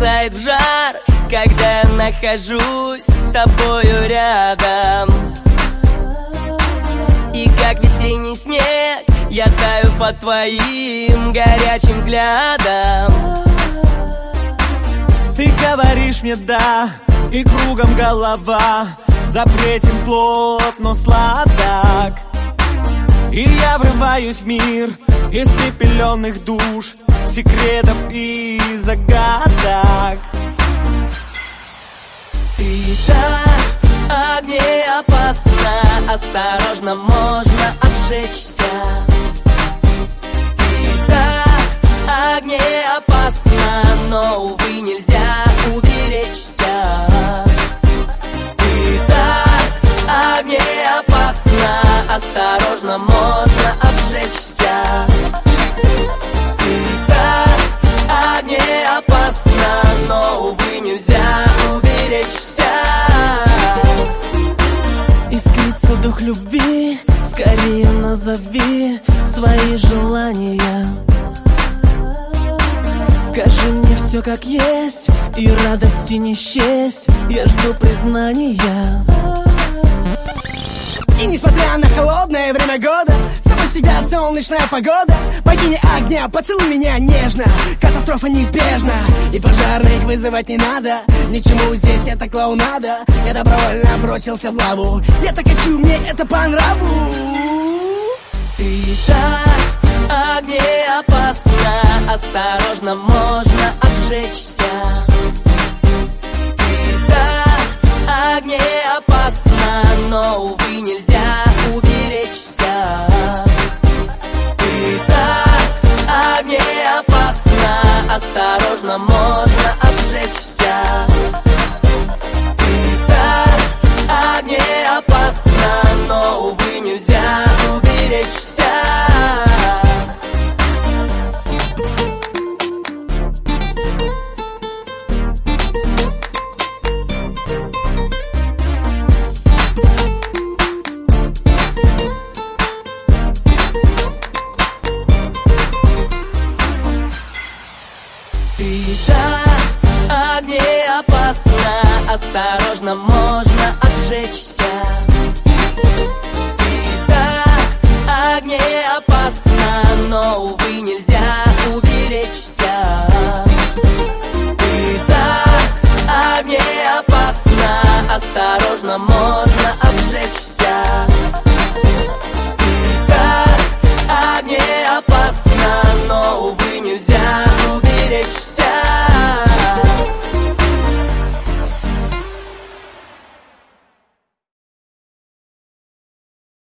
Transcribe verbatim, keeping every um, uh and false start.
бросает в жар, когда я нахожусь с тобою рядом. И как весенний снег я таю под твоим горячим взглядом. Ты говоришь мне да, и кругом голова, запретен плод, но сладок. И я врываюсь в мир испепеленных душ, секретов и загадок. Ты так огней опасна, осторожно, можно обжечься. Ты так огней опасна, но, увы, нельзя уберечься. Ты так огней опасна, осторожно, можно обжечься. Ты так огней опасна, но, увы, нельзя уберечься. Искрится дух любви, скорее назови свои желания. Скажи мне все как есть, и радости не счесть, я жду признания. И несмотря на холодное время года, с тобой всегда солнечная погода. Богиня огня, поцелуй меня нежно, катастрофа неизбежна, и пожарных вызывать не надо. Ни к чему здесь эта клоунада, я добровольно бросился в лаву. Я так хочу, мне это по нраву. Ты так огней опасна, осторожно, можно обжечься. Ты так огней опасна, но, увы, нельзя уберечься. Ты так огней опасна, осторожно, можно обжечься. Ты так огней опасна, но, увы, нельзя уберечься. Ты так огней опасна, осторожно, можно обжечься. Ты так огней опасна, но, увы, нельзя уберечься. Ты так огней опасна, осторожно, можно